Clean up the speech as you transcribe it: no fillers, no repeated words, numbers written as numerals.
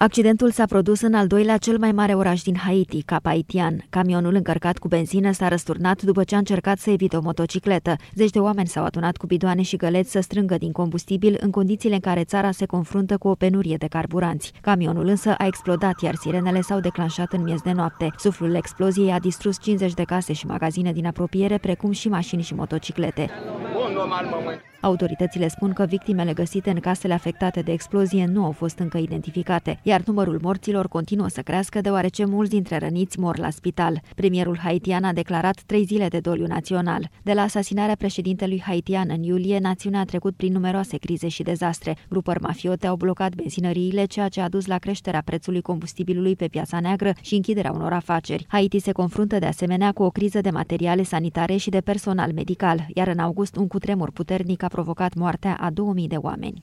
Accidentul s-a produs în al doilea cel mai mare oraș din Haiti, Cap Haitian. Camionul încărcat cu benzină s-a răsturnat după ce a încercat să evite o motocicletă. Zeci de oameni s-au adunat cu bidoane și găleți să strângă din combustibil în condițiile în care țara se confruntă cu o penurie de carburanți. Camionul însă a explodat, iar sirenele s-au declanșat în miez de noapte. Suflul exploziei a distrus 50 de case și magazine din apropiere, precum și mașini și motociclete. Autoritățile spun că victimele găsite în casele afectate de explozie nu au fost încă identificate, iar numărul morților continuă să crească deoarece mulți dintre răniți mor la spital. Premierul haitian a declarat 3 zile de doliu național. De la asasinarea președintelui haitian în iulie, națiunea a trecut prin numeroase crize și dezastre. Grupări mafiote au blocat benzinăriile, ceea ce a dus la creșterea prețului combustibilului pe piața neagră și închiderea unor afaceri. Haiti se confruntă de asemenea cu o criză de materiale sanitare și de personal medical, iar în august un cutremur puternic a provocat moartea a 2000 de oameni.